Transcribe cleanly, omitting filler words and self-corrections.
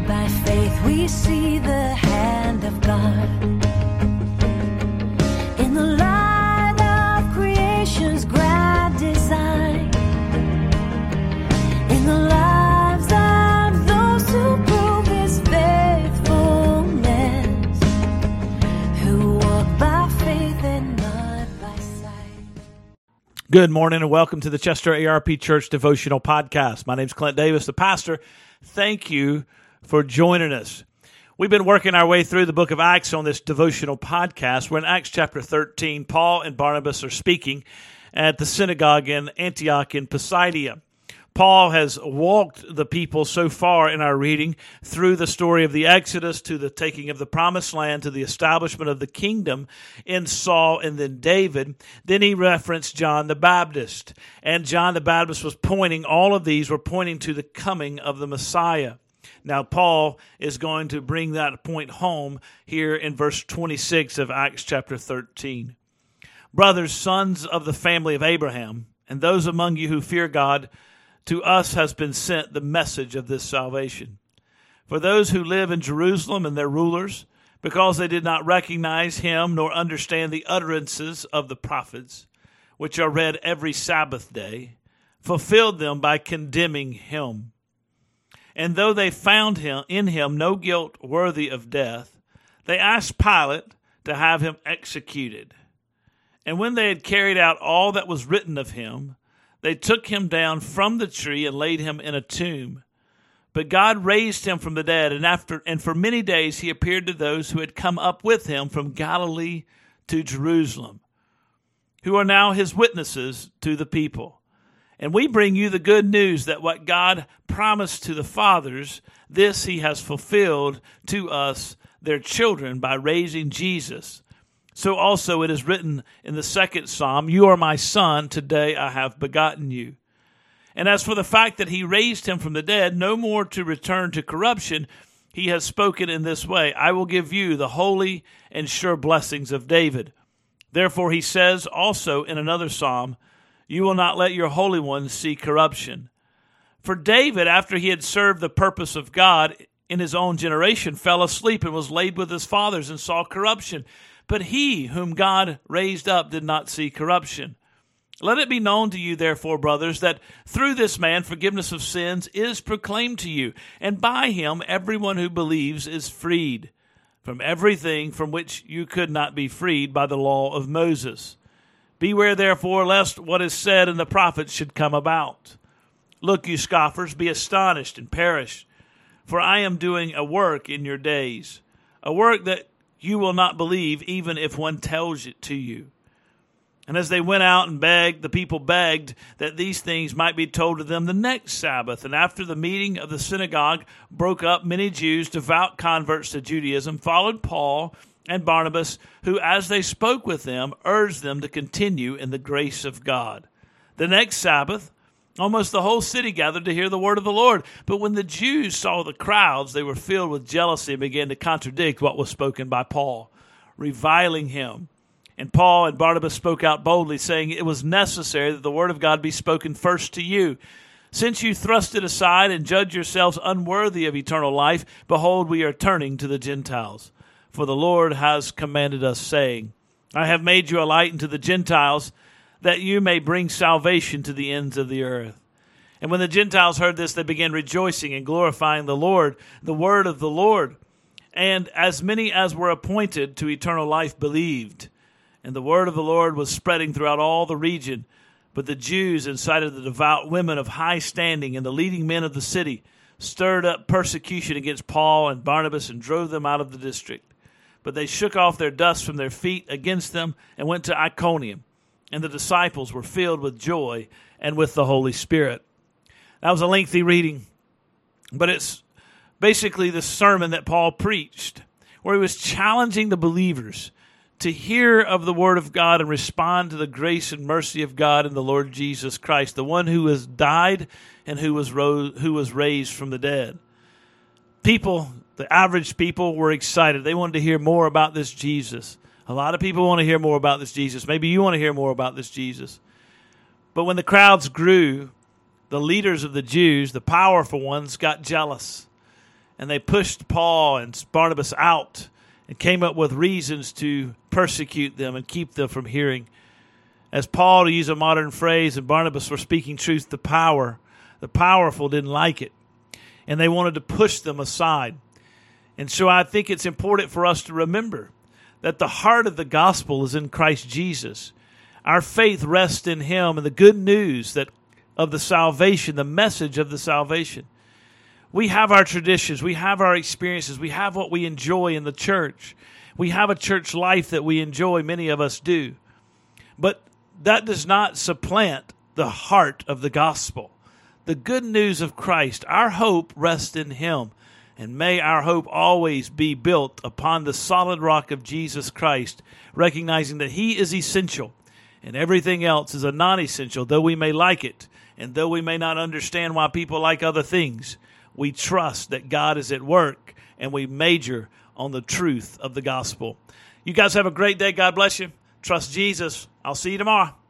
By faith we see the hand of God in the light of creation's grand design, in the lives of those who prove His faithfulness, who walk by faith and not by sight. Good morning and welcome to the Chester ARP Church Devotional Podcast. My name's Clint Davis, the pastor. Thank you for joining us. We've been working our way through the book of Acts on this devotional podcast. We're in Acts chapter 13. Paul and Barnabas are speaking at the synagogue in Antioch in Pisidia. Paul has walked the people so far in our reading through the story of the Exodus to the taking of the promised land to the establishment of the kingdom in Saul and then David. Then he referenced John the Baptist. And John the Baptist was pointing, all of these were pointing to the coming of the Messiah. Now, Paul is going to bring that point home here in verse 26 of Acts chapter 13. Brothers, sons of the family of Abraham, and those among you who fear God, to us has been sent the message of this salvation. For those who live in Jerusalem and their rulers, because they did not recognize him nor understand the utterances of the prophets, which are read every Sabbath day, fulfilled them by condemning him. And though they found in him no guilt worthy of death, they asked Pilate to have him executed. And when they had carried out all that was written of him, they took him down from the tree and laid him in a tomb. But God raised him from the dead, and for many days he appeared to those who had come up with him from Galilee to Jerusalem, who are now his witnesses to the people. And we bring you the good news that what God promised to the fathers, this he has fulfilled to us, their children, by raising Jesus. So also it is written in the second psalm, "You are my son, today I have begotten you." And as for the fact that he raised him from the dead, no more to return to corruption, he has spoken in this way, "I will give you the holy and sure blessings of David." Therefore he says also in another psalm, "You will not let your Holy One see corruption." For David, after he had served the purpose of God in his own generation, fell asleep and was laid with his fathers and saw corruption. But he whom God raised up did not see corruption. Let it be known to you, therefore, brothers, that through this man forgiveness of sins is proclaimed to you, and by him everyone who believes is freed from everything from which you could not be freed by the law of Moses. Beware, therefore, lest what is said in the prophets should come about. Look, you scoffers, be astonished and perish, for I am doing a work in your days, a work that you will not believe, even if one tells it to you. And as they went out and begged, the people begged that these things might be told to them the next Sabbath. And after the meeting of the synagogue broke up, many Jews, devout converts to Judaism, followed Paul and Barnabas, who, as they spoke with them, urged them to continue in the grace of God. The next Sabbath, almost the whole city gathered to hear the word of the Lord. But when the Jews saw the crowds, they were filled with jealousy and began to contradict what was spoken by Paul, reviling him. And Paul and Barnabas spoke out boldly, saying, "It was necessary that the word of God be spoken first to you. Since you thrust it aside and judge yourselves unworthy of eternal life, behold, we are turning to the Gentiles. For the Lord has commanded us, saying, I have made you a light unto the Gentiles, that you may bring salvation to the ends of the earth." And when the Gentiles heard this, they began rejoicing and glorifying the Lord, the word of the Lord. And as many as were appointed to eternal life believed. And the word of the Lord was spreading throughout all the region. But the Jews incited the devout women of high standing and the leading men of the city, stirred up persecution against Paul and Barnabas, and drove them out of the district. But they shook off their dust from their feet against them and went to Iconium. And the disciples were filled with joy and with the Holy Spirit. That was a lengthy reading, but it's basically the sermon that Paul preached, where he was challenging the believers to hear of the word of God and respond to the grace and mercy of God in the Lord Jesus Christ, the one who has died and who was raised from the dead. People, the average people, were excited. They wanted to hear more about this Jesus. A lot of people want to hear more about this Jesus. Maybe you want to hear more about this Jesus. But when the crowds grew, the leaders of the Jews, the powerful ones, got jealous. and they pushed Paul and Barnabas out and came up with reasons to persecute them and keep them from hearing. As Paul, to use a modern phrase, and Barnabas were speaking truth to power, the powerful didn't like it, and they wanted to push them aside. And so I think it's important for us to remember that the heart of the gospel is in Christ Jesus. Our faith rests in Him and the good news that of the salvation, the message of the salvation. We have our traditions, we have our experiences, we have what we enjoy in the church. We have a church life that we enjoy, many of us do. But that does not supplant the heart of the gospel. The good news of Christ, our hope rests in Him. And may our hope always be built upon the solid rock of Jesus Christ, recognizing that He is essential and everything else is a non-essential, though we may like it. And though we may not understand why people like other things, we trust that God is at work and we major on the truth of the gospel. You guys have a great day. God bless you. Trust Jesus. I'll see you tomorrow.